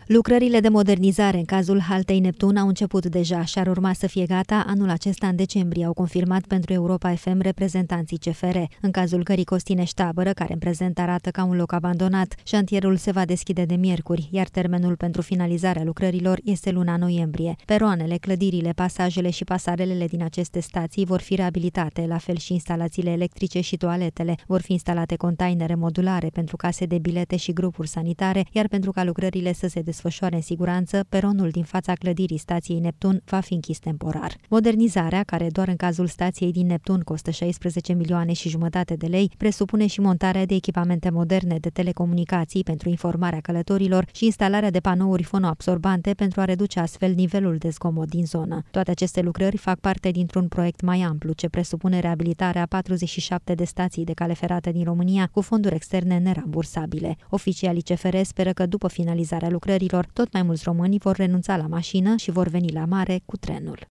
Lucrările de modernizare în cazul haltei Neptun au început deja și ar urma să fie gata anul acesta în decembrie, au confirmat pentru Europa FM reprezentanții CFR. În cazul cării Costinești-Tabără, care în prezent arată ca un loc abandonat, șantierul se va deschide de miercuri, iar termenul pentru finalizarea lucrărilor este luna noiembrie. Peroanele, clădirile, pasajele și pasarelele din aceste stații vor fi reabilitate, la fel și instalațiile electrice și toaletele. Vor fi instalate containere modulare pentru case de bilete și grupuri sanitare, iar pentru ca lucrările să se desfășoare în siguranță, peronul din fața clădirii stației Neptun va fi închis temporar. Modernizarea, care doar în cazul stației din Neptun costă 16 milioane și jumătate de lei, presupune și montarea de echipamente moderne de telecomunicații pentru informarea călătorilor și instalarea de panouri fonoabsorbante pentru a reduce astfel nivelul de zgomot din zonă. Toate aceste lucrări fac parte dintr-un proiect mai amplu, ce presupune reabilitarea 47 de stații de cale ferată din România cu fonduri externe nerambursabile. Oficialii CFR speră că după finalizarea lucrărilor, tot mai mulți români vor renunța la mașină și vor veni la mare cu trenul.